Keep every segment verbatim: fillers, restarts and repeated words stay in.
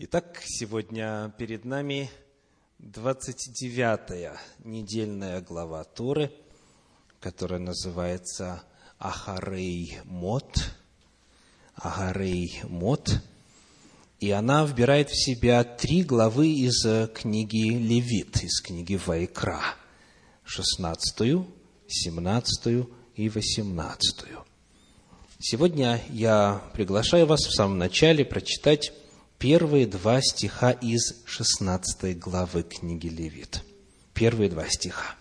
Итак, сегодня перед нами двадцать девятая недельная глава Торы, которая называется Ахарей Мот. Ахарей Мот. И она вбирает в себя три главы из книги Левит, из книги Ваикра. шестнадцатую, семнадцатую и восемнадцатую. Сегодня я приглашаю вас в самом начале прочитать первые два стиха из шестнадцатой главы книги Левит. Первые два стиха.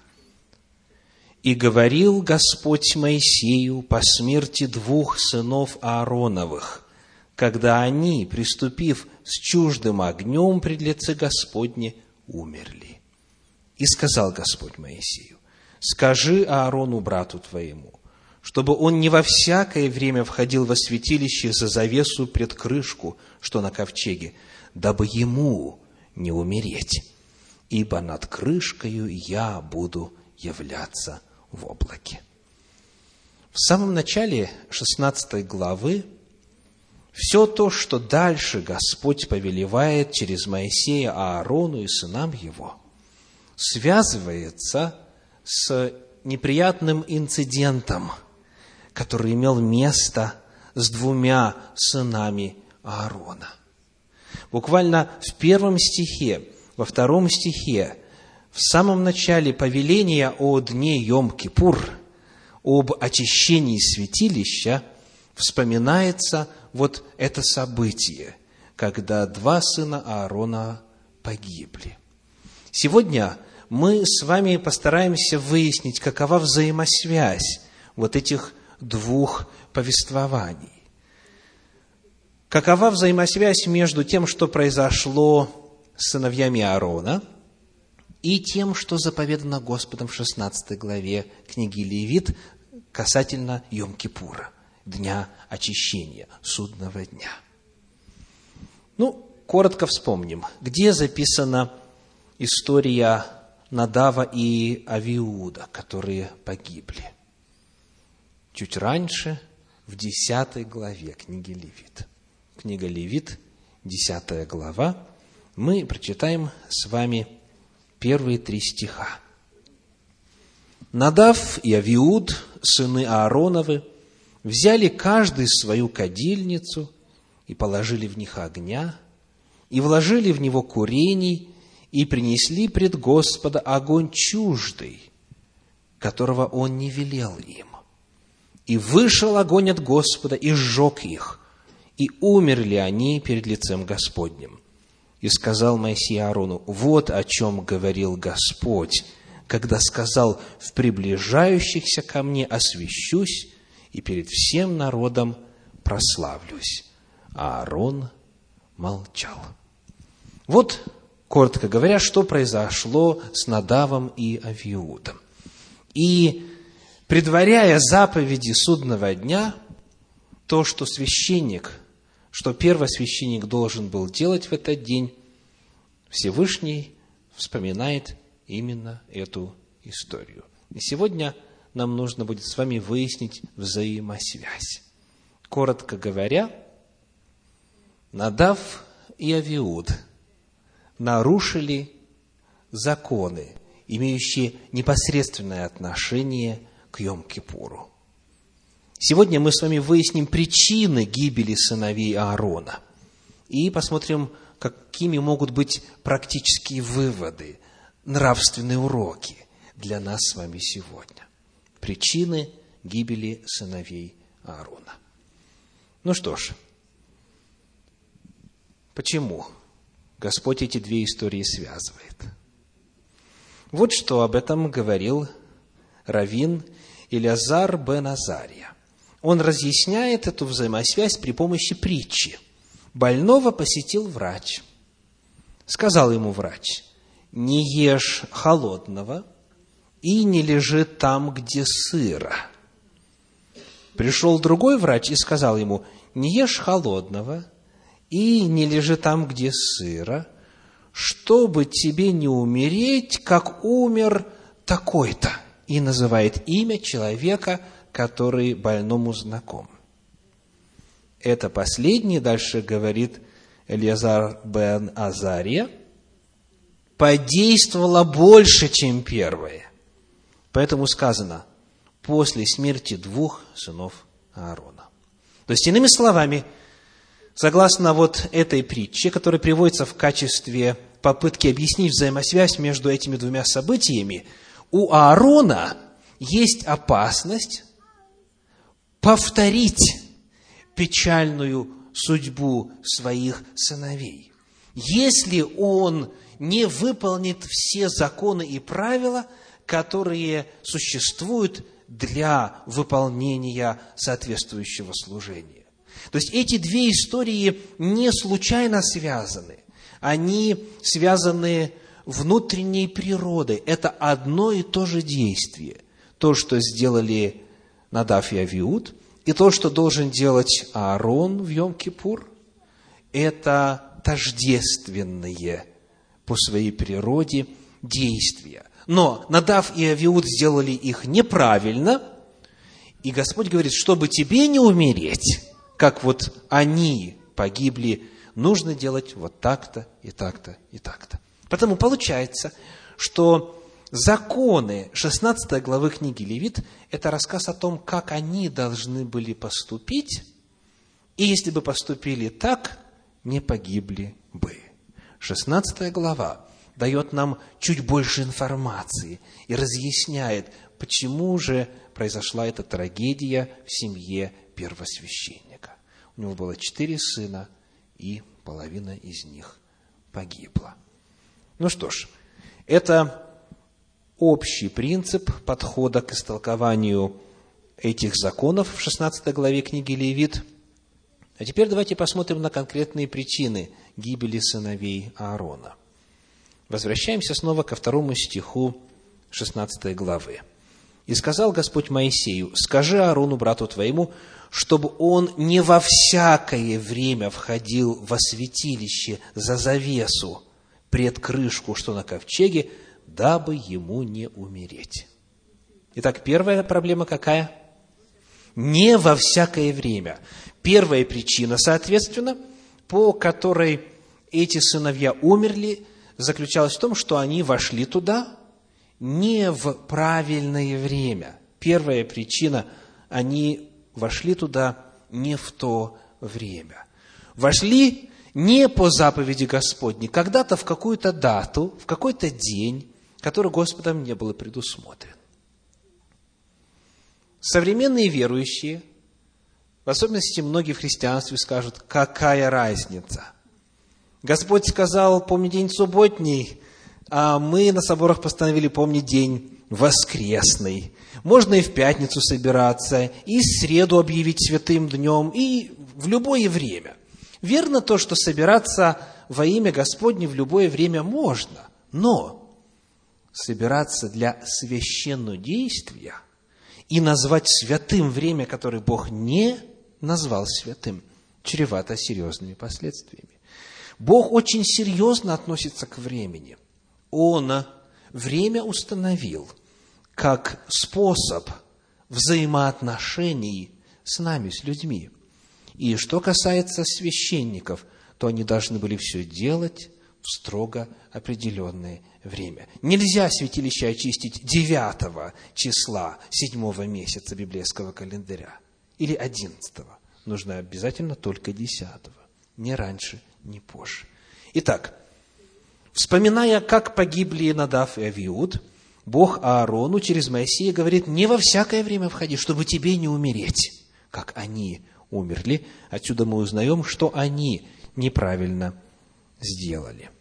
«И говорил Господь Моисею по смерти двух сынов Аароновых, когда они, приступив с чуждым огнем пред лице Господне, умерли. И сказал Господь Моисею: скажи Аарону, брату твоему, чтобы он не во всякое время входил во святилище за завесу пред крышку, что на ковчеге, дабы ему не умереть, ибо над крышкою я буду являться в облаке». В самом начале шестнадцатой главы все то, что дальше Господь повелевает через Моисея Аарону и сынам его, связывается с неприятным инцидентом, который имел место с двумя сынами Аарона. Буквально в первом стихе, во втором стихе, в самом начале повеления о дне Йом-Кипур, об очищении святилища, вспоминается вот это событие, когда два сына Аарона погибли. Сегодня мы с вами постараемся выяснить, какова взаимосвязь вот этих двух повествований. Какова взаимосвязь между тем, что произошло с сыновьями Аарона, и тем, что заповедано Господом в шестнадцатой главе книги Левит касательно Йом-Кипура, дня очищения, судного дня. Ну, коротко вспомним, где записана история Надава и Авиуда, которые погибли. Чуть раньше, в десятой главе книги Левит. Книга Левит, десятая глава. Мы прочитаем с вами первые три стиха. «Надав и Авиуд, сыны Аароновы, взяли каждый свою кадильницу и положили в них огня, и вложили в него курений, и принесли пред Господа огонь чуждый, которого Он не велел им. И вышел огонь от Господа, и сжег их, и умерли они перед лицем Господним. И сказал Моисей Аарону: вот о чем говорил Господь, когда сказал: в приближающихся ко мне освящусь, и перед всем народом прославлюсь. А Аарон молчал». Вот, коротко говоря, что произошло с Надавом и Авиудом. И предваряя заповеди судного дня, то, что священник, что первосвященник должен был делать в этот день, Всевышний вспоминает именно эту историю. И сегодня нам нужно будет с вами выяснить взаимосвязь. Коротко говоря, Надав и Авиуд нарушили законы, имеющие непосредственное отношение к Йом-Кипуру. Сегодня мы с вами выясним причины гибели сыновей Аарона и посмотрим, какими могут быть практические выводы, нравственные уроки для нас с вами сегодня. Причины гибели сыновей Аарона. Ну что ж, почему Господь эти две истории связывает? Вот что об этом говорил раввин Элиазар бен Азария. Он разъясняет эту взаимосвязь при помощи притчи. Больного посетил врач. Сказал ему врач: не ешь холодного и не лежи там, где сыро. Пришел другой врач и сказал ему: не ешь холодного и не лежи там, где сыро, чтобы тебе не умереть, как умер такой-то. И называет имя человека, который больному знаком. Это последний, дальше говорит Элиазар бен Азария, подействовало больше, чем первое. Поэтому сказано, после смерти двух сынов Аарона. То есть, иными словами, согласно вот этой притче, которая приводится в качестве попытки объяснить взаимосвязь между этими двумя событиями, у Аарона есть опасность повторить печальную судьбу своих сыновей. Если он не выполнит все законы и правила, которые существуют для выполнения соответствующего служения. То есть эти две истории не случайно связаны. Они связаны внутренней природой. Это одно и то же действие. То, что сделали Надав и Авиуд, и то, что должен делать Аарон в Йом-Кипур, это тождественные по своей природе действия. Но Надав и Авиуд сделали их неправильно, и Господь говорит, чтобы тебе не умереть, как вот они погибли, нужно делать вот так-то, и так-то, и так-то. Потому получается, что законы шестнадцатой главы книги Левит – это рассказ о том, как они должны были поступить, и если бы поступили так, не погибли бы. шестнадцатая глава дает нам чуть больше информации и разъясняет, почему же произошла эта трагедия в семье первосвященника. У него было четыре сына, и половина из них погибла. Ну что ж, это общий принцип подхода к истолкованию этих законов в шестнадцатой главе книги Левит. А теперь давайте посмотрим на конкретные причины гибели сыновей Аарона. Возвращаемся снова ко второму стиху шестнадцатой главы. «И сказал Господь Моисею, скажи Аарону, брату твоему, чтобы он не во всякое время входил во святилище за завесу пред крышку, что на ковчеге, дабы ему не умереть». Итак, первая проблема какая? Не во всякое время. Первая причина, соответственно, по которой эти сыновья умерли, заключалась в том, что они вошли туда не в правильное время. Первая причина – они вошли туда не в то время. Вошли не по заповеди Господней, когда-то в какую-то дату, в какой-то день, который Господом не было предусмотрен. Современные верующие, в особенности многие в христианстве, скажут, какая разница? Господь сказал, помни день субботний, а мы на соборах постановили помнить день воскресный. Можно и в пятницу собираться, и в среду объявить святым днем, и в любое время. Верно то, что собираться во имя Господне в любое время можно, но собираться для священнодействия и назвать святым время, которое Бог не назвал святым, чревато серьезными последствиями. Бог очень серьезно относится к времени. Он время установил как способ взаимоотношений с нами, с людьми. И что касается священников, то они должны были все делать в строго определенное время. Нельзя святилище очистить девятого числа седьмого месяца библейского календаря или одиннадцатого. Нужно обязательно только десятого, не раньше, не позже. Итак, вспоминая, как погибли Надав и Авиуд, Бог Аарону через Моисея говорит, не во всякое время входи, чтобы тебе не умереть, как они умерли. Отсюда мы узнаем, что они неправильно сделали.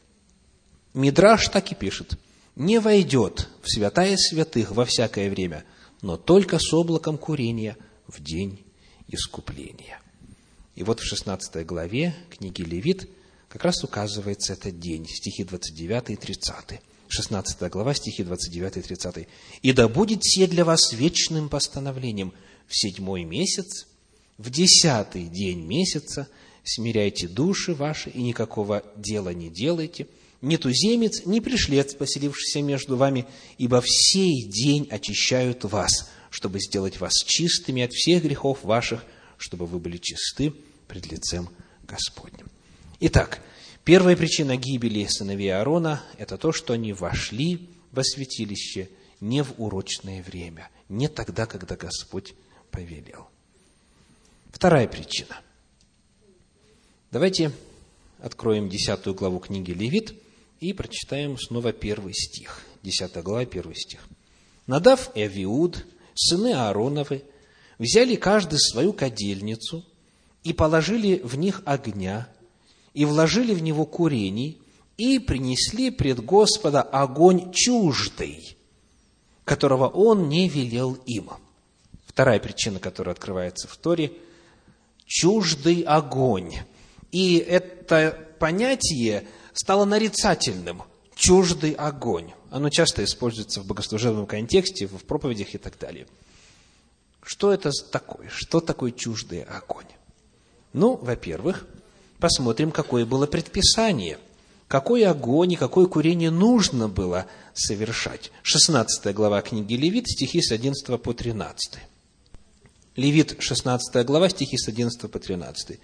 Мидраш так и пишет: не войдет в святая святых во всякое время, но только с облаком курения в день искупления. И вот в шестнадцатой главе книги Левит как раз указывается этот день, стихи двадцать девятый и тридцатый. шестнадцатая глава, стихи двадцать девятый и тридцатый. «И да будет сие для вас вечным постановлением: в седьмой месяц, в десятый день месяца смиряйте души ваши, и никакого дела не делайте, ни туземец, ни пришлец, поселившийся между вами, ибо в сей день очищают вас, чтобы сделать вас чистыми от всех грехов ваших, чтобы вы были чисты пред лицем Господним». Итак, первая причина гибели сыновей Аарона – это то, что они вошли во святилище не в урочное время, не тогда, когда Господь повелел. Вторая причина. Давайте откроем десятую главу книги Левит и прочитаем снова первый стих. Десятая глава, первый стих. «Надав и Авиуд, сыны Аароновы, взяли каждый свою кадильницу и положили в них огня, и вложили в него курений, и принесли пред Господа огонь чуждый, которого Он не велел им». Вторая причина, которая открывается в Торе – чуждый огонь. И это понятие стало нарицательным – чуждый огонь. Оно часто используется в богослужебном контексте, в проповедях и так далее. Что это такое? Что такое чуждый огонь? Ну, во-первых, посмотрим, какое было предписание. Какой огонь и какое курение нужно было совершать. шестнадцатая глава книги Левит, стихи с одиннадцатого по тринадцатый. Левит, шестнадцатая глава, стихи с одиннадцатого по тринадцатый.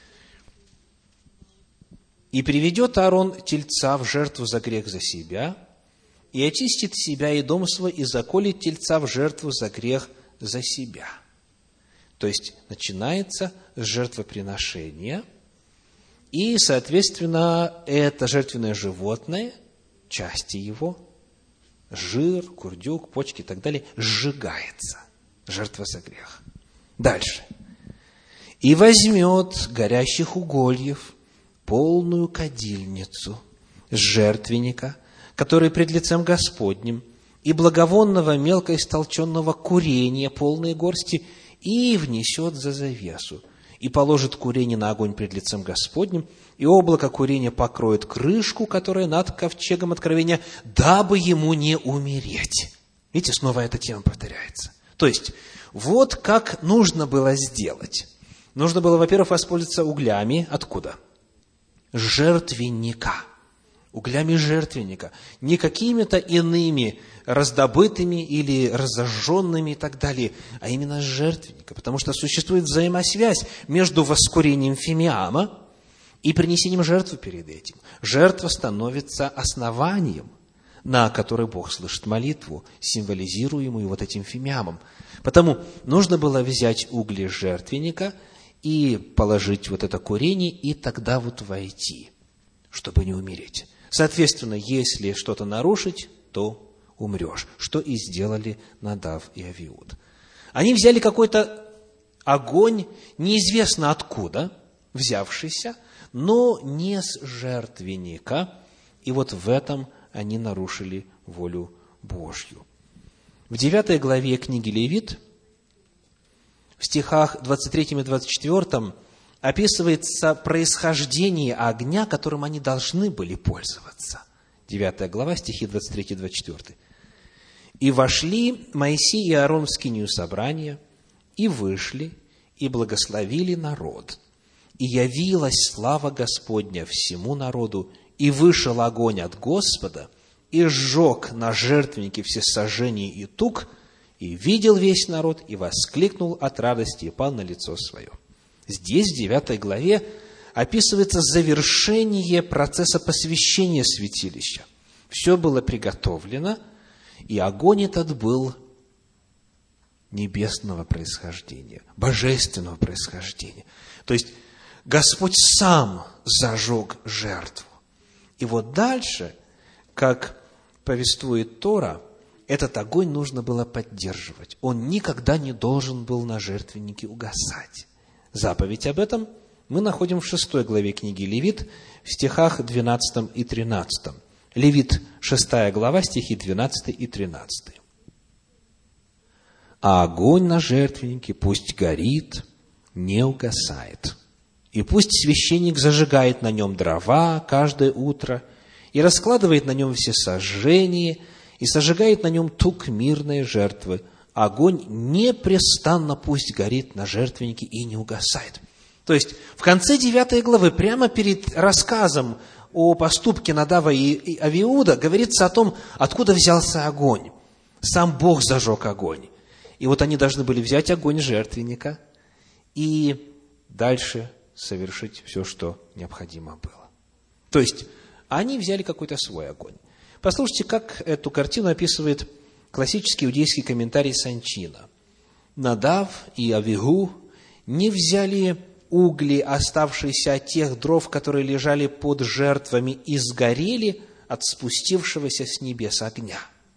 «И приведет Аарон тельца в жертву за грех за себя, и очистит себя и дом свой, и заколет тельца в жертву за грех за себя». То есть, начинается с жертвоприношения, и, соответственно, это жертвенное животное, части его, жир, курдюк, почки и так далее, сжигается. Жертва за грех. Дальше. «И возьмет горящих угольев полную кадильницу с жертвенника, который пред лицем Господним, и благовонного мелко истолченного курения полные горсти, и внесет за завесу, и положит курение на огонь пред лицем Господним, и облако курения покроет крышку, которая над ковчегом откровения, дабы ему не умереть». Видите, снова эта тема повторяется. То есть, вот как нужно было сделать. Нужно было, во-первых, воспользоваться углями. Откуда? Жертвенника. Углями жертвенника. Не какими-то иными раздобытыми или разожженными и так далее, а именно жертвенника. Потому что существует взаимосвязь между воскурением фимиама и принесением жертвы перед этим. Жертва становится основанием, на который Бог слышит молитву, символизируемую вот этим фимиамом. Потому нужно было взять угли жертвенника и положить вот это курение, и тогда вот войти, чтобы не умереть. Соответственно, если что-то нарушить, то умрешь, что и сделали Надав и Авиуд. Они взяли какой-то огонь, неизвестно откуда взявшийся, но не с жертвенника, и вот в этом они нарушили волю Божью. В девятой главе книги Левит, в стихах двадцать третьем и двадцать четвёртом, описывается происхождение огня, которым они должны были пользоваться. девятая глава, стихи двадцать третий и двадцать четвёртый. «И вошли Моисей и Аарон в скинию собрания, и вышли, и благословили народ. И явилась слава Господня всему народу, и вышел огонь от Господа, и сжег на жертвеннике всесожжений и тук, и видел весь народ, и воскликнул от радости, и пал на лицо свое». Здесь, в девятой главе, описывается завершение процесса посвящения святилища. Все было приготовлено, и огонь этот был небесного происхождения, божественного происхождения. То есть, Господь сам зажег жертву. И вот дальше, как повествует Тора, этот огонь нужно было поддерживать. Он никогда не должен был на жертвеннике угасать. Заповедь об этом мы находим в шестой главе книги Левит, в стихах двенадцатом и тринадцатом. Левит, шестая глава, стихи двенадцатый и тринадцатый. «А огонь на жертвеннике пусть горит, не угасает. И пусть священник зажигает на нем дрова каждое утро, и раскладывает на нем все сожжения, и сожигает на нем тук мирной жертвы. Огонь непрестанно пусть горит на жертвеннике и не угасает». То есть, в конце девятой главы, прямо перед рассказом о поступке Надава и Авиуда, говорится о том, откуда взялся огонь. Сам Бог зажег огонь. И вот они должны были взять огонь жертвенника и дальше совершить все, что необходимо было. То есть, они взяли какой-то свой огонь. Послушайте, как эту картину описывает классический иудейский комментарий Санчина. Надав и Авигу не взяли угли, оставшиеся от тех дров, которые лежали под жертвами, и сгорели от спустившегося с небес огня,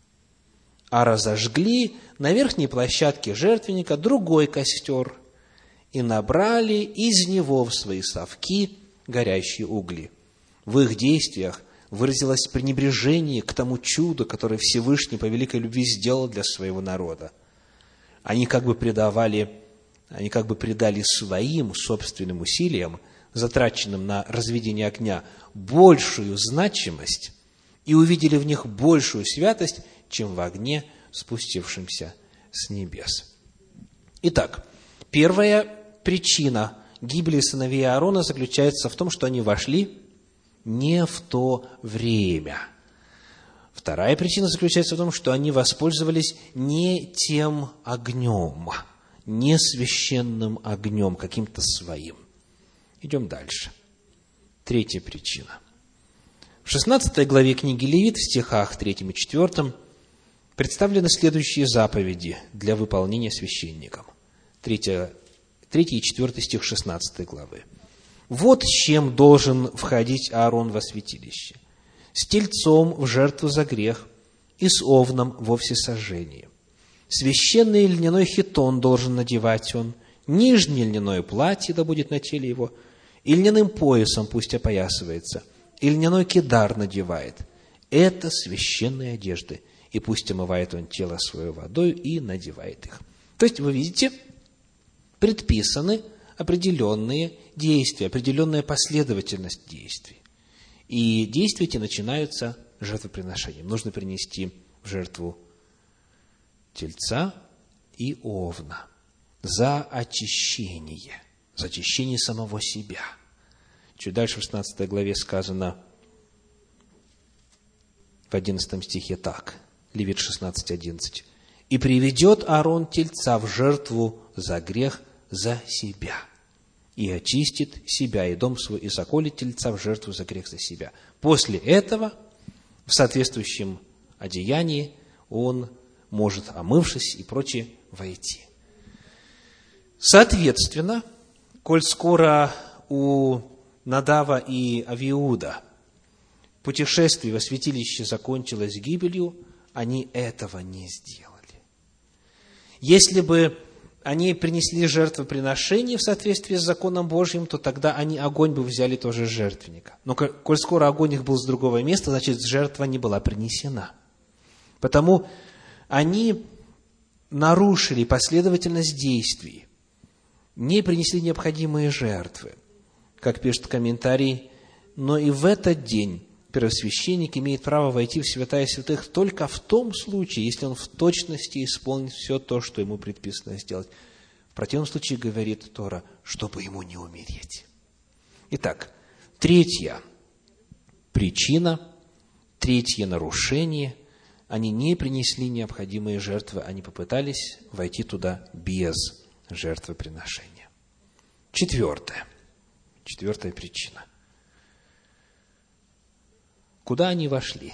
а разожгли на верхней площадке жертвенника другой костер и набрали из него в свои совки горящие угли. В их действиях выразилось пренебрежение к тому чуду, которое Всевышний по великой любви сделал для своего народа. Они как бы предавали, они как бы придали своим собственным усилиям, затраченным на разведение огня, большую значимость и увидели в них большую святость, чем в огне, спустившемся с небес. Итак, первая причина гибели сыновей Аарона заключается в том, что они вошли не в то время. Вторая причина заключается в том, что они воспользовались не тем огнем, не священным огнем, каким-то своим. Идем дальше. Третья причина. В шестнадцатой главе книги Левит, в стихах третьем и четвёртом, представлены следующие заповеди для выполнения священником. Третий и четвертый стих шестнадцатой главы. «Вот с чем должен входить Аарон во святилище: с тельцом в жертву за грех и с овном во всесожжение. Священный льняной хитон должен надевать он, нижнее льняное платье да будет на теле его, и льняным поясом пусть опоясывается, и льняной кидар надевает. Это священные одежды, и пусть омывает он тело свое водой и надевает их». То есть, вы видите, предписаны определенные действия, определенная последовательность действий. И действия эти начинаются жертвоприношением. Нужно принести в жертву тельца и овна за очищение, за очищение самого себя. Чуть дальше в шестнадцатой главе сказано в одиннадцатом стихе так, Левит шестнадцать одиннадцать. «И приведет Аарон тельца в жертву за грех за себя, и очистит себя и дом свой, и заколет тельца в жертву за грех за себя. После этого, в соответствующем одеянии, он может, омывшись и прочее, войти». Соответственно, коль скоро у Надава и Авиуда путешествие во святилище закончилось гибелью, они этого не сделали. Если бы они принесли жертвоприношение в соответствии с законом Божьим, то тогда они огонь бы взяли тоже с жертвенника. Но коль скоро огонь их был с другого места, значит, жертва не была принесена. Потому они нарушили последовательность действий, не принесли необходимые жертвы. Как пишет комментарий, но и в этот день первосвященник имеет право войти в святая святых только в том случае, если он в точности исполнит все то, что ему предписано сделать. В противном случае, говорит Тора, чтобы ему не умереть. Итак, третья причина, третье нарушение: они не принесли необходимые жертвы, они попытались войти туда без жертвоприношения. Четвертое. Четвертая причина. Куда они вошли?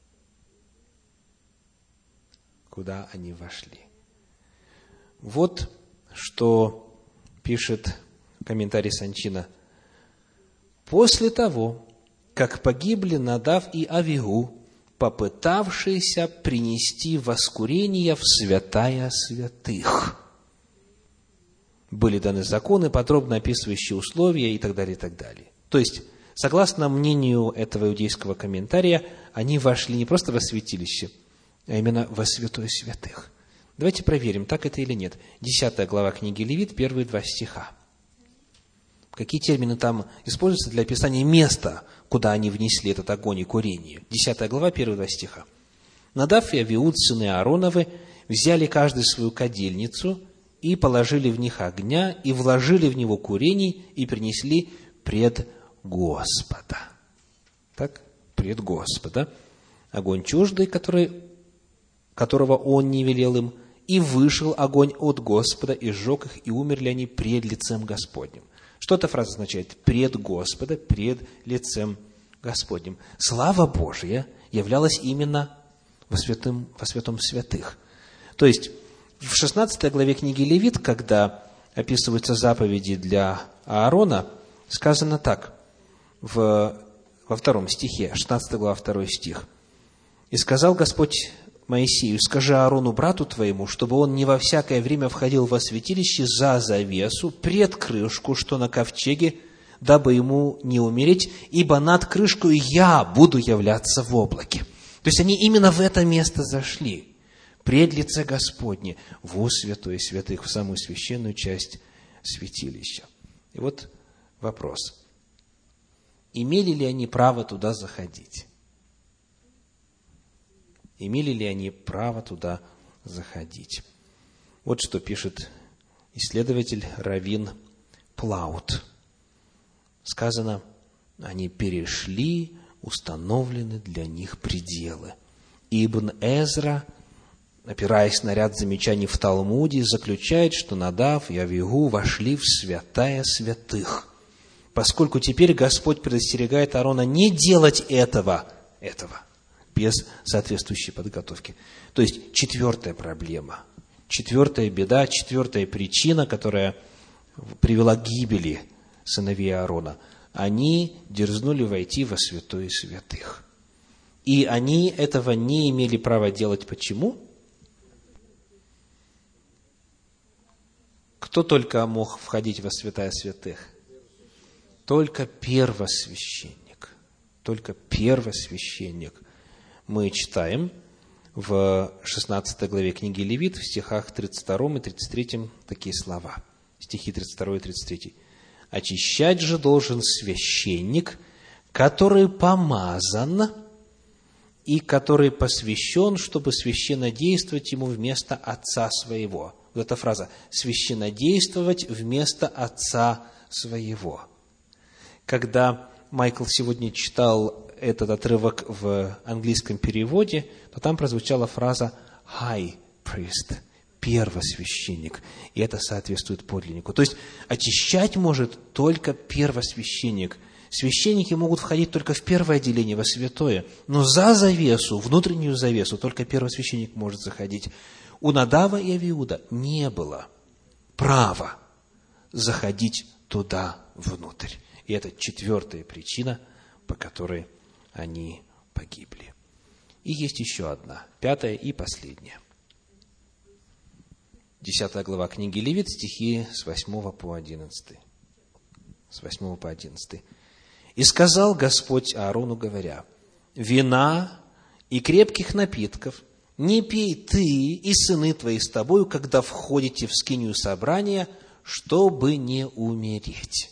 Куда они вошли? Вот что пишет комментарий Санчина. «После того, как погибли Надав и Авигу, попытавшиеся принести воскурение в святая святых, были даны законы, подробно описывающие условия и так далее, и так далее». То есть, согласно мнению этого иудейского комментария, они вошли не просто во святилище, а именно во святое святых. Давайте проверим, так это или нет. Десятая глава книги Левит, первые два стиха. Какие термины там используются для описания места, куда они внесли этот огонь и курение? Десятая глава, первые два стиха. «Надав и Авиуд, сыны Аароновы, взяли каждый свою кадильницу и положили в них огня, и вложили в него курений, и принесли пред Господа». Так, пред Господа. Огонь чуждый, который, которого он не велел им, и вышел огонь от Господа, и сжег их, и умерли они пред лицем Господним. Что эта фраза означает? Пред Господа, пред лицем Господним. Слава Божья являлась именно во святым, во святом святых. То есть, в шестнадцатой главе книги Левит, когда описываются заповеди для Аарона, сказано так, в, во втором стихе, шестнадцатая глава, второй стих. «И сказал Господь Моисею: скажи Аарону, брату твоему, чтобы он не во всякое время входил во святилище за завесу, пред крышку, что на ковчеге, дабы ему не умереть, ибо над крышкой я буду являться в облаке». То есть, они именно в это место зашли, пред лице Господне, во святое святых, в самую священную часть святилища. И вот вопрос. Имели ли они право туда заходить? Имели ли они право туда заходить? Вот что пишет исследователь раввин Плаут. Сказано, они перешли установлены для них пределы. Ибн Эзра, опираясь на ряд замечаний в Талмуде, заключает, что Надав и Авигу вошли в святая святых, поскольку теперь Господь предостерегает Аарона не делать этого, этого, без соответствующей подготовки. То есть, четвертая проблема, четвертая беда, четвертая причина, которая привела к гибели сыновей Аарона. Они дерзнули войти во святое святых. И они этого не имели права делать. Почему? Кто только мог входить во святая святых? Только первосвященник. Только первосвященник. Мы читаем в шестнадцатой главе книги Левит, в стихах тридцать втором и тридцать третьем такие слова. Стихи тридцать второй и тридцать третий. «Очищать же должен священник, который помазан и который посвящен, чтобы священнодействовать ему вместо отца своего». Вот эта фраза «священнодействовать вместо отца своего». Когда Майкл сегодня читал этот отрывок в английском переводе, то там прозвучала фраза «high priest», первосвященник, и это соответствует подлиннику. То есть, очищать может только первосвященник. Священники могут входить только в первое отделение, во святое, но за завесу, внутреннюю завесу, только первосвященник может заходить. У Надава и Авиуда не было права заходить туда внутрь. И это четвертая причина, по которой они погибли. И есть еще одна, пятая и последняя. Десятая глава книги Левит, стихи с восьмого по одиннадцатый. С восьмого по одиннадцатый. «И сказал Господь Аарону, говоря: вина и крепких напитков не пей ты и сыны твои с тобою, когда входите в скинию собрания, чтобы не умереть».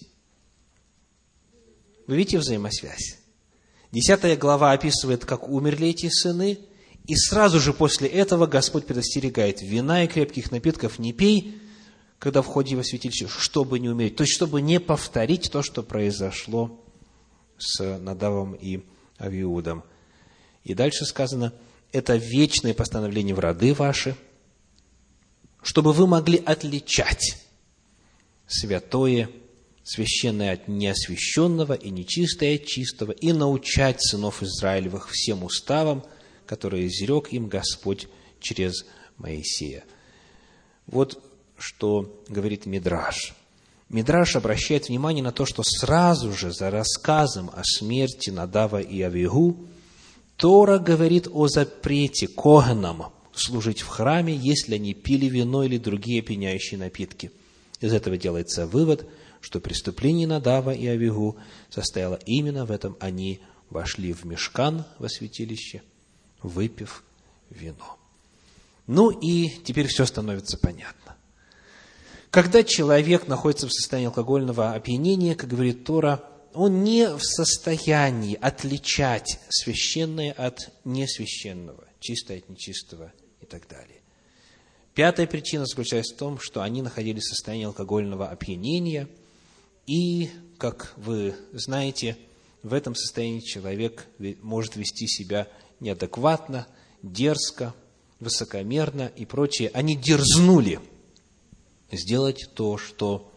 Вы видите взаимосвязь? Десятая глава описывает, как умерли эти сыны, и сразу же после этого Господь предостерегает: вина и крепких напитков не пей, когда входи во святилище, чтобы не умереть. То есть, чтобы не повторить то, что произошло с Надавом и Авиудом. И дальше сказано: это вечное постановление в роды ваши, чтобы вы могли отличать святое, священное от неосвященного и нечистое от чистого, и научать сынов Израилевых всем уставам, которые изрек им Господь через Моисея. Вот что говорит Мидраш. Мидраш обращает внимание на то, что сразу же за рассказом о смерти Надава и Авигу Тора говорит о запрете коганам служить в храме, если они пили вино или другие пьянящие напитки. Из этого делается вывод, что преступление Надава и Авигу состояло именно в этом: они вошли в мишкан, во святилище, выпив вино. Ну и теперь все становится понятно. Когда человек находится в состоянии алкогольного опьянения, как говорит Тора, он не в состоянии отличать священное от несвященного, чистое от нечистого и так далее. Пятая причина заключается в том, что они находились в состоянии алкогольного опьянения, и, как вы знаете, в этом состоянии человек может вести себя неадекватно, дерзко, высокомерно и прочее. Они дерзнули сделать то, что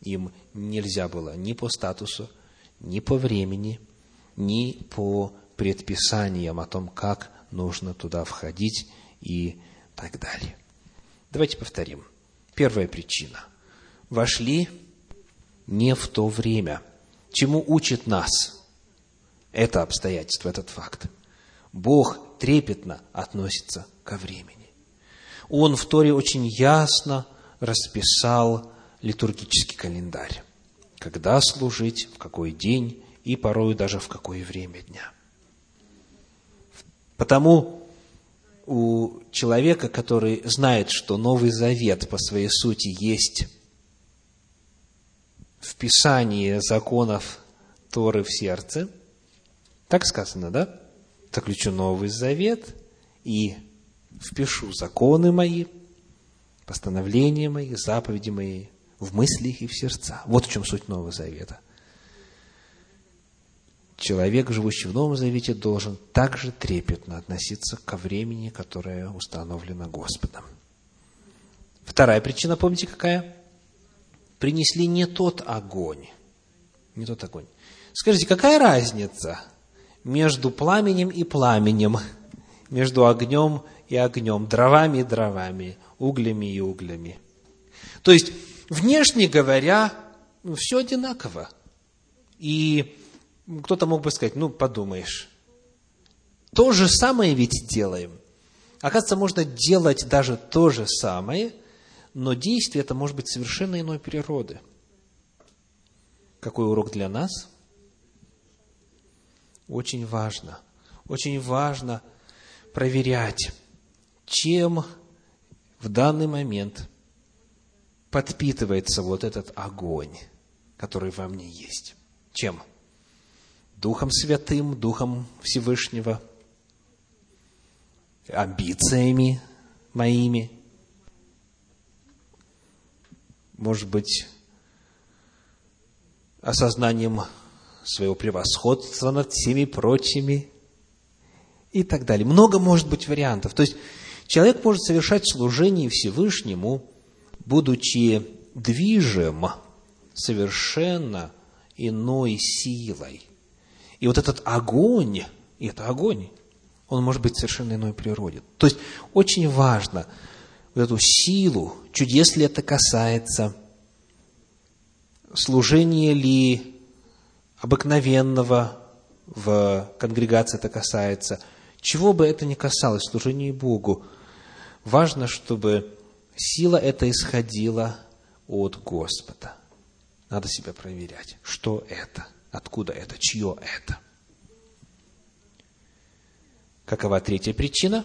Им нельзя было ни по статусу, ни по времени, ни по предписаниям о том, как нужно туда входить и так далее. Давайте повторим. Первая причина. Вошли не в то время. Чему учит нас это обстоятельство, этот факт? Бог трепетно относится ко времени. Он в Торе очень ясно расписал литургический календарь. Когда служить, в какой день и порою даже в какое время дня. Потому у человека, который знает, что Новый Завет по своей сути есть вписание законов Торы в сердце, так сказано, да? Заключу Новый Завет и впишу законы мои, постановления мои, заповеди мои в мысли их и в сердца. Вот в чем суть Нового Завета. Человек, живущий в Новом Завете, должен также трепетно относиться ко времени, которое установлено Господом. Вторая причина, помните, какая? Принесли не тот огонь. Не тот огонь. Скажите, какая разница между пламенем и пламенем, между огнем и огнем, дровами и дровами, углями и углями? То есть, внешне говоря, ну, все одинаково. И кто-то мог бы сказать, ну, подумаешь, то же самое ведь делаем. Оказывается, можно делать даже то же самое, но действие это может быть совершенно иной природы. Какой урок для нас? Очень важно, очень важно проверять, чем в данный момент подпитывается вот этот огонь, который во мне есть. Чем? Духом Святым, Духом Всевышнего, амбициями моими, может быть, осознанием своего превосходства над всеми прочими и так далее. Много может быть вариантов. То есть, человек может совершать служение Всевышнему, будучи движим совершенно иной силой. И вот этот огонь, и это огонь, он может быть совершенно иной природе. То есть, очень важно вот эту силу, чудес ли это касается, служения ли обыкновенного в конгрегации это касается, чего бы это ни касалось, служения Богу, важно, чтобы сила эта исходила от Господа. Надо себя проверять, что это, откуда это, чье это. Какова третья причина?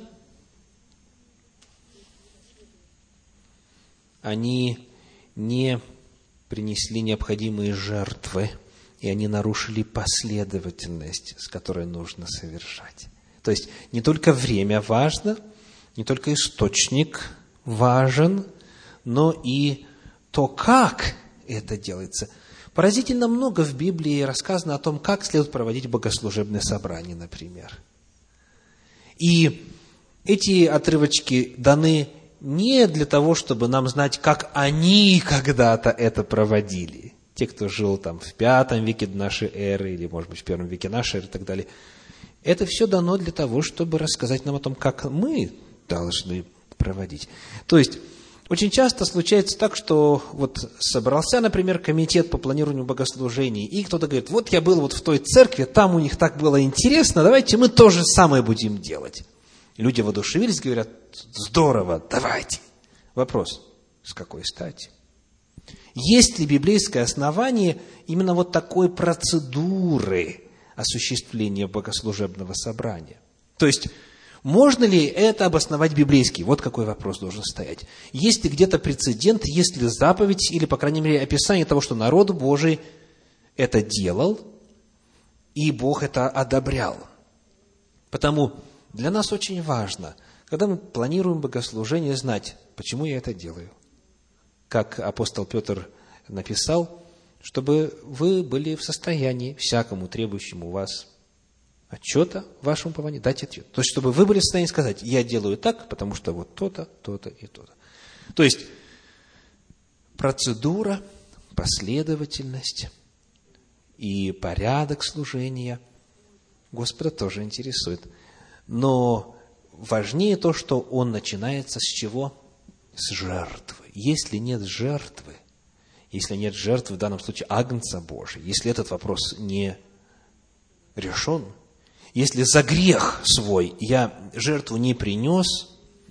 Они не принесли необходимые жертвы, и они нарушили последовательность, с которой нужно совершать. То есть, не только время важно, не только источник важен, но и то, как это делается. Поразительно много в Библии рассказано о том, как следует проводить богослужебное собрание, например. И эти отрывочки даны не для того, чтобы нам знать, как они когда-то это проводили. Те, кто жил там в пятом веке до нашей эры, или, может быть, в первом веке нашей эры и так далее. Это все дано для того, чтобы рассказать нам о том, как мы должны проводить. То есть, очень часто случается так, что вот собрался, например, комитет по планированию богослужений, и кто-то говорит, вот я был вот в той церкви, там у них так было интересно, давайте мы то же самое будем делать. Люди воодушевились, говорят, здорово, давайте. Вопрос, с какой стати? Есть ли библейское основание именно вот такой процедуры осуществления богослужебного собрания? То есть, можно ли это обосновать библейски? Вот какой вопрос должен стоять. Есть ли где-то прецедент, есть ли заповедь, или, по крайней мере, описание того, что народ Божий это делал, и Бог это одобрял? Потому для нас очень важно, когда мы планируем богослужение, знать, почему я это делаю. Как апостол Петр написал, чтобы вы были в состоянии всякому требующему у вас отчета в вашем уповании дать ответ. То есть, чтобы вы были в состоянии сказать, я делаю так, потому что вот то-то, то-то и то-то. То есть, процедура, последовательность и порядок служения Господа тоже интересует. Но важнее то, что он начинается с чего? С жертвы. Если нет жертвы, если нет жертвы, в данном случае Агнца Божия, если этот вопрос не решен, если за грех свой я жертву не принес,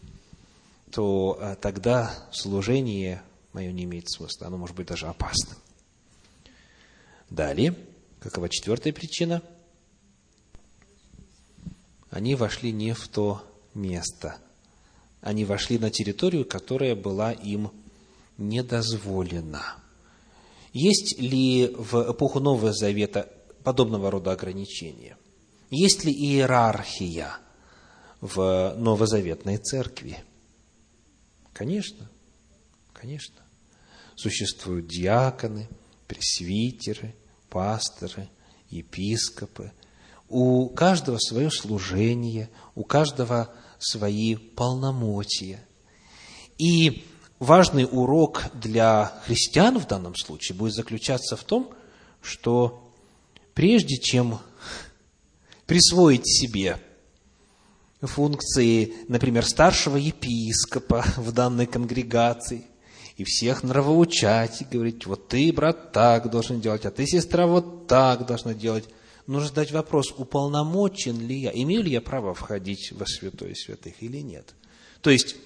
то тогда служение мое не имеет смысла. Оно может быть даже опасным. Далее, какова четвертая причина? Они вошли не в то место. Они вошли на территорию, которая была им недозволена. Есть ли в эпоху Нового Завета подобного рода ограничения? Есть ли иерархия в новозаветной церкви? Конечно, конечно. Существуют диаконы, пресвитеры, пасторы, епископы. У каждого свое служение, у каждого свои полномочия. И важный урок для христиан в данном случае будет заключаться в том, что прежде чем присвоить себе функции, например, старшего епископа в данной конгрегации, и всех нравоучать, и говорить, вот ты, брат, так должен делать, а ты, сестра, вот так должна делать. Нужно задать вопрос, уполномочен ли я, имею ли я право входить во святое святых или нет. То есть,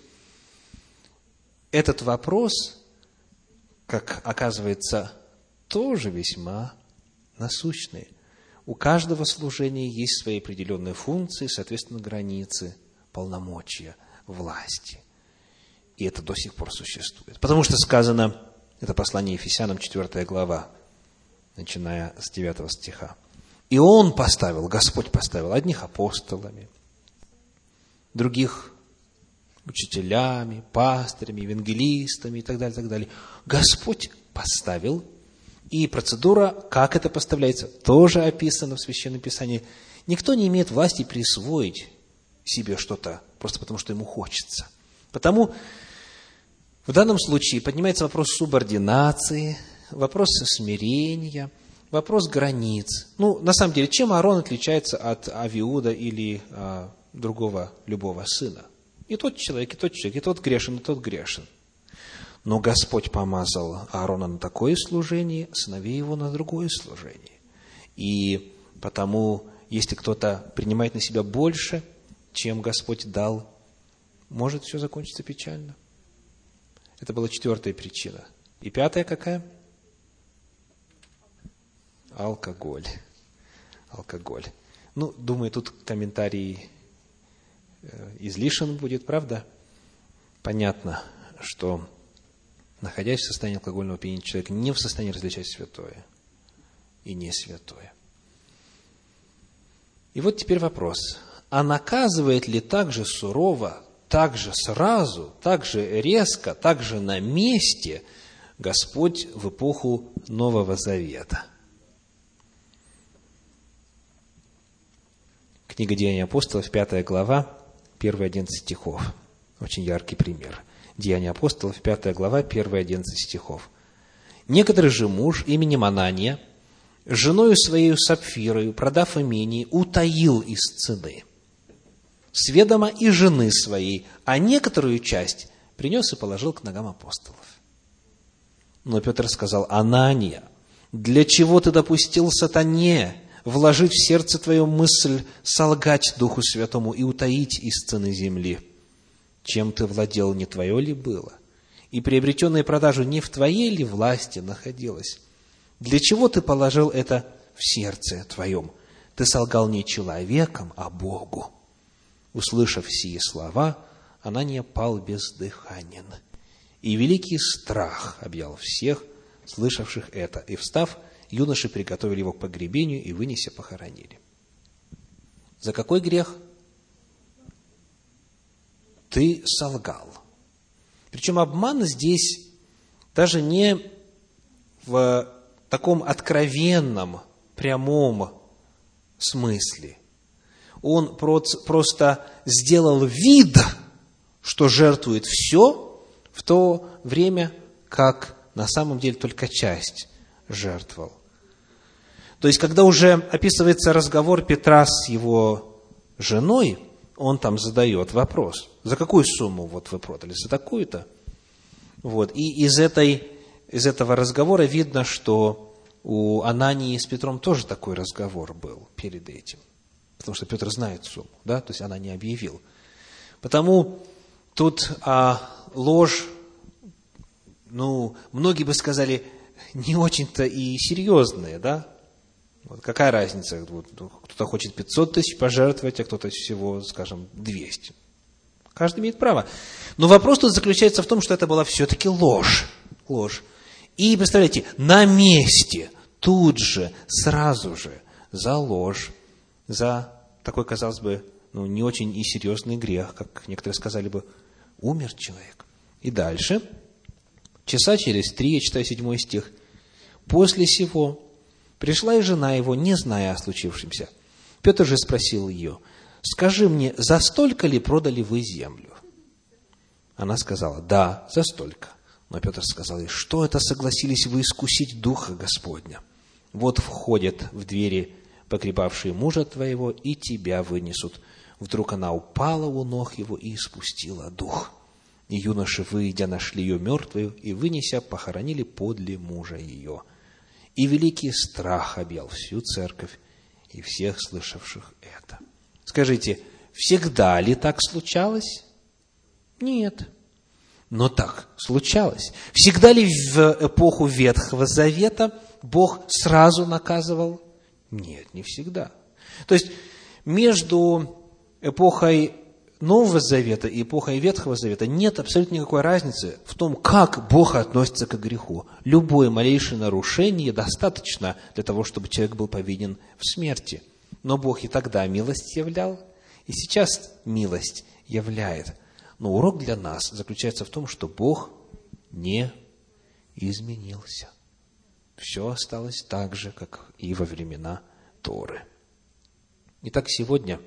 этот вопрос, как оказывается, тоже весьма насущный. У каждого служения есть свои определенные функции, соответственно, границы, полномочия, власти. И это до сих пор существует. Потому что сказано, это послание Ефесянам, четвёртая глава, начиная с девятого стиха. И Он поставил, Господь поставил одних апостолами, других учителями, пастырями, евангелистами и так далее, и так далее. Господь поставил, и процедура, как это поставляется, тоже описана в Священном Писании. Никто не имеет власти присвоить себе что-то, просто потому что ему хочется. Потому в данном случае поднимается вопрос субординации, вопрос смирения, вопрос границ. Ну, на самом деле, чем Аарон отличается от Авиуда или а, другого любого сына? И тот человек, и тот человек, и тот грешен, и тот грешен. Но Господь помазал Аарона на такое служение, сыновей его на другое служение. И потому, если кто-то принимает на себя больше, чем Господь дал, может все закончиться печально. Это была четвертая причина. И пятая какая? Алкоголь. Алкоголь. Ну, думаю, тут комментарий излишен будет, правда? Понятно, что, находясь в состоянии алкогольного опьянения, человек не в состоянии различать святое и не святое. И вот теперь вопрос. А наказывает ли так же сурово, так же сразу, так же резко, так же на месте Господь в эпоху Нового Завета? Книга Деяний апостолов, пятая глава, первые одиннадцать стихов. Очень яркий пример. Деяния апостолов, пятая глава, первые одиннадцать стихов. «Некоторый же муж именем Анания, с женою своею Сапфирою, продав имение, утаил из цены, с ведома и жены своей, а некоторую часть принес и положил к ногам апостолов. Но Петр сказал: Анания, для чего ты допустил сатане вложить в сердце твое мысль солгать Духу Святому и утаить из цены земли? Чем ты владел, не твое ли было? И приобретенное продажу не в твоей ли власти находилось? Для чего ты положил это в сердце твоем? Ты солгал не человеком, а Богу. Услышав сие слова, Анания пал бездыханен. И великий страх объял всех, слышавших это. И, встав, юноши приготовили его к погребению и, вынеся, похоронили. За какой грех? Ты солгал. Причем обман здесь даже не в таком откровенном, прямом смысле. Он просто сделал вид, что жертвует все, в то время как на самом деле только часть жертвовал. То есть, когда уже описывается разговор Петра с его женой, он там задает вопрос: за какую сумму вот вы продали? За такую-то? Вот. И из, этой, из этого разговора видно, что у Анании с Петром тоже такой разговор был перед этим. Потому что Петр знает сумму, да? То есть она не объявил. Потому тут а, ложь, ну, многие бы сказали, не очень-то и серьезная, да? Вот какая разница? Вот, кто-то хочет пятьсот тысяч пожертвовать, а кто-то всего, скажем, двести. Каждый имеет право. Но вопрос тут заключается в том, что это была все-таки ложь. Ложь. И, представляете, на месте, тут же, сразу же, за ложь, за такой, казалось бы, ну, не очень и серьезный грех, как некоторые сказали бы, умер человек. И дальше, часа через три, я читаю седьмой стих, «После сего пришла и жена его, не зная о случившемся. Петр же спросил ее: скажи мне, за столько ли продали вы землю? Она сказала: да, за столько. Но Петр сказал ей: что это согласились вы искусить Духа Господня? Вот входят в двери погребавшие мужа твоего, и тебя вынесут. Вдруг она упала у ног его и испустила дух. И юноши, выйдя, нашли ее мертвую, и, вынеся, похоронили подле мужа ее. И великий страх объял всю церковь и всех слышавших это». Скажите, всегда ли так случалось? Нет. Но так случалось. Всегда ли в эпоху Ветхого Завета Бог сразу наказывал? Нет, не всегда. То есть, между эпохой Нового Завета и эпохой Ветхого Завета нет абсолютно никакой разницы в том, как Бог относится к греху. Любое малейшее нарушение достаточно для того, чтобы человек был повинен в смерти. Но Бог и тогда милость являл, и сейчас милость являет. Но урок для нас заключается в том, что Бог не изменился. Все осталось так же, как и во времена Торы. Итак, сегодня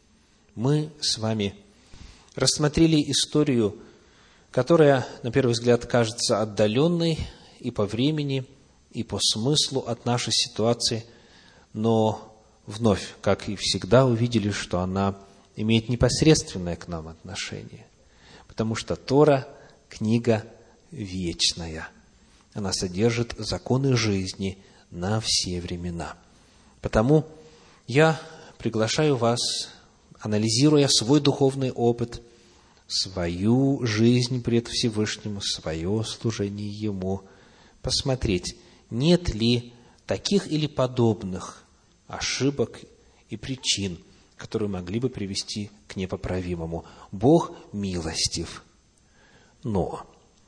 мы с вами рассмотрели историю, которая, на первый взгляд, кажется отдаленной и по времени, и по смыслу от нашей ситуации, но вновь, как и всегда, увидели, что она имеет непосредственное к нам отношение, потому что Тора – книга вечная. Она содержит законы жизни на все времена. Потому я приглашаю вас, анализируя свой духовный опыт, свою жизнь пред Всевышним, свое служение Ему, посмотреть, нет ли таких или подобных ошибок и причин, которые могли бы привести к непоправимому. Бог милостив. Но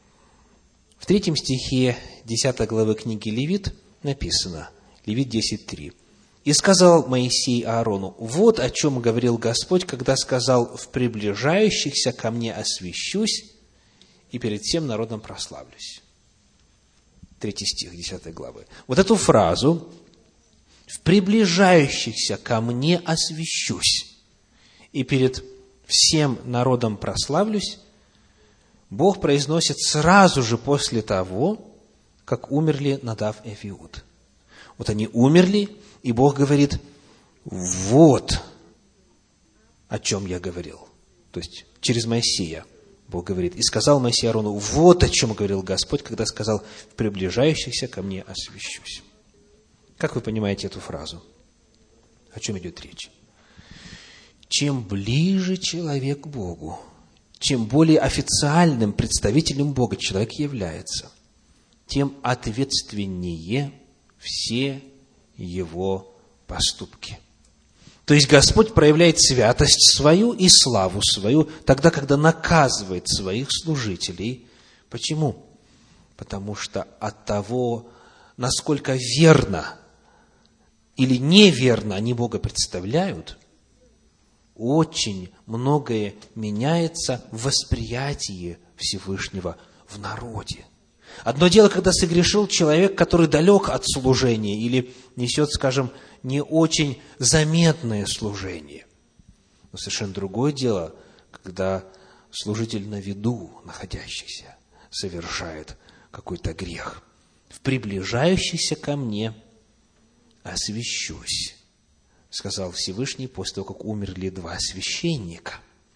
в третьем стихе десятой главы книги Левит написано, Левит десять три. «И сказал Моисей Аарону: вот о чем говорил Господь, когда сказал: в приближающихся ко мне освящусь, и перед всем народом прославлюсь». Третий стих десятой главы. Вот эту фразу «в приближающихся ко мне освящусь, и перед всем народом прославлюсь» Бог произносит сразу же после того, как умерли Надав и Авиуд. Вот они умерли, и Бог говорит: вот о чем я говорил. То есть через Моисея Бог говорит: и сказал Моисей Аарону: вот о чем говорил Господь, когда сказал: в приближающихся ко мне освящусь. Как вы понимаете эту фразу? О чем идет речь? Чем ближе человек к Богу, чем более официальным представителем Бога человек является, тем ответственнее все его поступки. То есть Господь проявляет святость свою и славу свою тогда, когда наказывает своих служителей. Почему? Потому что от того, насколько верно или неверно они Бога представляют, очень многое меняется в восприятии Всевышнего в народе. Одно дело, когда согрешил человек, который далек от служения или несет, скажем, не очень заметное служение. Но совершенно другое дело, когда служитель на виду находящийся совершает какой-то грех. В приближающийся ко мне освящусь, сказал Всевышний после того, как умерли два священника.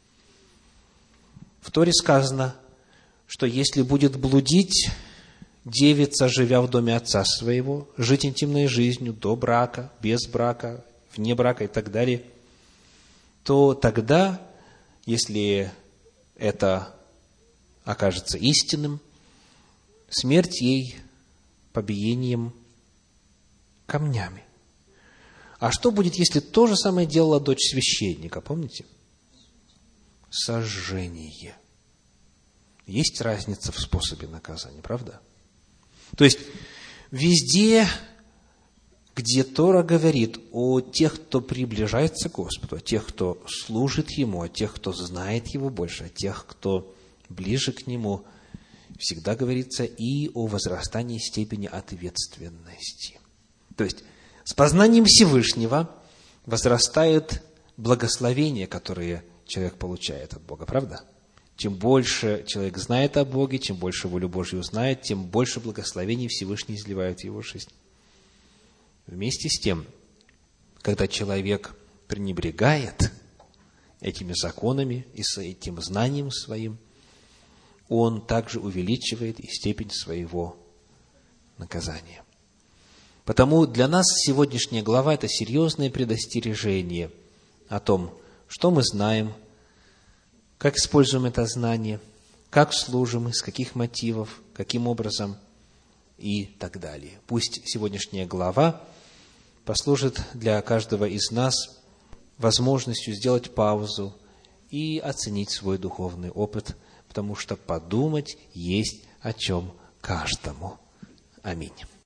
В Торе сказано, что если будет блудить девица, живя в доме отца своего, жить интимной жизнью до брака, без брака, вне брака и так далее, то тогда, если это окажется истинным, смерть ей побиением камнями. А что будет, если то же самое делала дочь священника, помните? Сожжение. Есть разница в способе наказания, правда? То есть, везде, где Тора говорит о тех, кто приближается к Господу, о тех, кто служит Ему, о тех, кто знает Его больше, о тех, кто ближе к Нему, всегда говорится и о возрастании степени ответственности. То есть, с познанием Всевышнего возрастает благословение, которое человек получает от Бога, правда? Чем больше человек знает о Боге, чем больше волю Божью знает, тем больше благословений Всевышний изливает в его жизнь. Вместе с тем, когда человек пренебрегает этими законами и с этим знанием своим, он также увеличивает и степень своего наказания. Потому для нас сегодняшняя глава – это серьезное предостережение о том, что мы знаем, как используем это знание, как служим, из каких мотивов, каким образом и так далее. Пусть сегодняшняя глава послужит для каждого из нас возможностью сделать паузу и оценить свой духовный опыт, потому что подумать есть о чем каждому. Аминь.